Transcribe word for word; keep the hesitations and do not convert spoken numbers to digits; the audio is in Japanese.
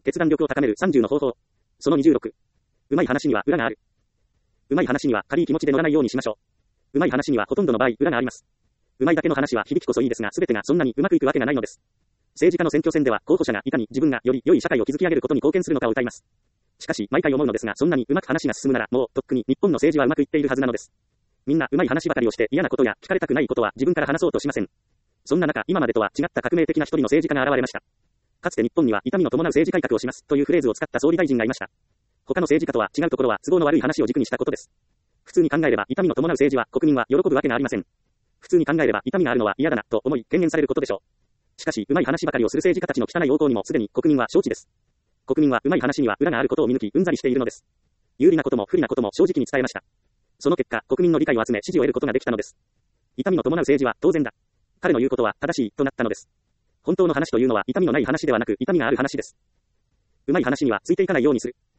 決断力を高めるさんじゅうの方法。そのにじゅうろく。うまい話には裏がある。うまい話には軽い気持ちで乗らないようにしましょう。うまい話にはほとんどの場合裏があります。うまいだけの話は響きこそいいですが、すべてがそんなにうまくいくわけがないのです。政治家の選挙戦では候補者がいかに自分がより良い社会を築き上げることに貢献するのかを謳います。しかし毎回思うのですが、そんなにうまく話が進むならもうとっくに日本の政治はうまくいっているはずなのです。みんなうまい話ばかりをして嫌なことや聞かれたくないことは自分から話そうとしません。そんな中、今までとは違った革命的な一人の政治家が現れました。かつて日本には痛みの伴う政治改革をしますというフレーズを使った総理大臣がいました。他の政治家とは違うところは都合の悪い話を軸にしたことです。普通に考えれば痛みの伴う政治は国民は喜ぶわけがありません。普通に考えれば痛みがあるのは嫌だなと思い権限されることでしょう。しかしうまい話ばかりをする政治家たちの汚い横行にもすでに国民は承知です。国民はうまい話には裏があることを見抜きうんざりしているのです。有利なことも不利なことも正直に伝えました。その結果、国民の理解を集め支持を得ることができたのです。痛みの伴う政治は当然だ。彼の言うことは正しいとなったのです。本当の話というのは痛みのない話ではなく痛みがある話です。うまい話にはついていかないようにする。